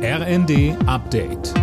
RND Update.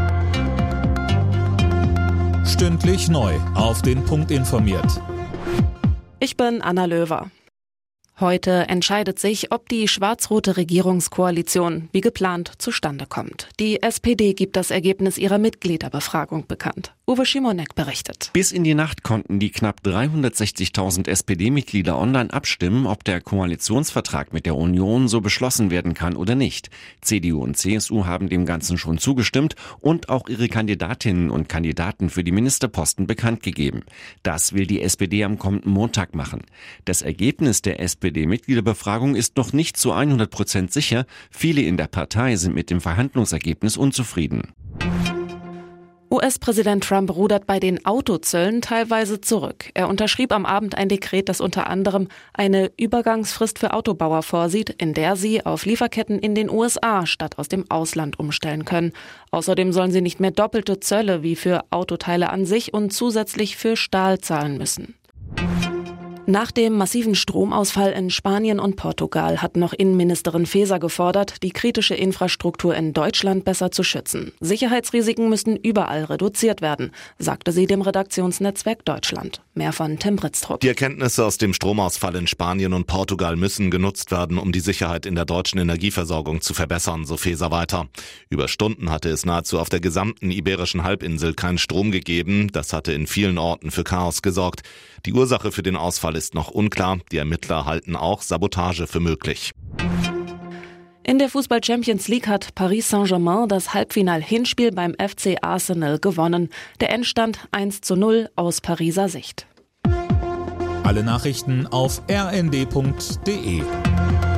Stündlich neu auf den Punkt informiert. Ich bin Anna Löwer. Heute entscheidet sich, ob die schwarz-rote Regierungskoalition wie geplant zustande kommt. Die SPD gibt das Ergebnis ihrer Mitgliederbefragung bekannt. Uwe Schimonek berichtet. Bis in die Nacht konnten die knapp 360.000 SPD-Mitglieder online abstimmen, ob der Koalitionsvertrag mit der Union so beschlossen werden kann oder nicht. CDU und CSU haben dem Ganzen schon zugestimmt und auch ihre Kandidatinnen und Kandidaten für die Ministerposten bekannt gegeben. Das will die SPD am kommenden Montag machen. Das Ergebnis der SPD-Mitgliederbefragung ist noch nicht zu 100% sicher. Viele in der Partei sind mit dem Verhandlungsergebnis unzufrieden. US-Präsident Trump rudert bei den Autozöllen teilweise zurück. Er unterschrieb am Abend ein Dekret, das unter anderem eine Übergangsfrist für Autobauer vorsieht, in der sie auf Lieferketten in den USA statt aus dem Ausland umstellen können. Außerdem sollen sie nicht mehr doppelte Zölle wie für Autoteile an sich und zusätzlich für Stahl zahlen müssen. Nach dem massiven Stromausfall in Spanien und Portugal hat noch Innenministerin Faeser gefordert, die kritische Infrastruktur in Deutschland besser zu schützen. Sicherheitsrisiken müssen überall reduziert werden, sagte sie dem Redaktionsnetzwerk Deutschland. Mehr von Tim Britztrup. Die Erkenntnisse aus dem Stromausfall in Spanien und Portugal müssen genutzt werden, um die Sicherheit in der deutschen Energieversorgung zu verbessern, so Faeser weiter. Über Stunden hatte es nahezu auf der gesamten Iberischen Halbinsel keinen Strom gegeben. Das hatte in vielen Orten für Chaos gesorgt. Die Ursache für den Ausfall ist noch unklar. Die Ermittler halten auch Sabotage für möglich. In der Fußball-Champions League hat Paris Saint-Germain das Halbfinal-Hinspiel beim FC Arsenal gewonnen. Der Endstand 1:0 aus Pariser Sicht. Alle Nachrichten auf rnd.de.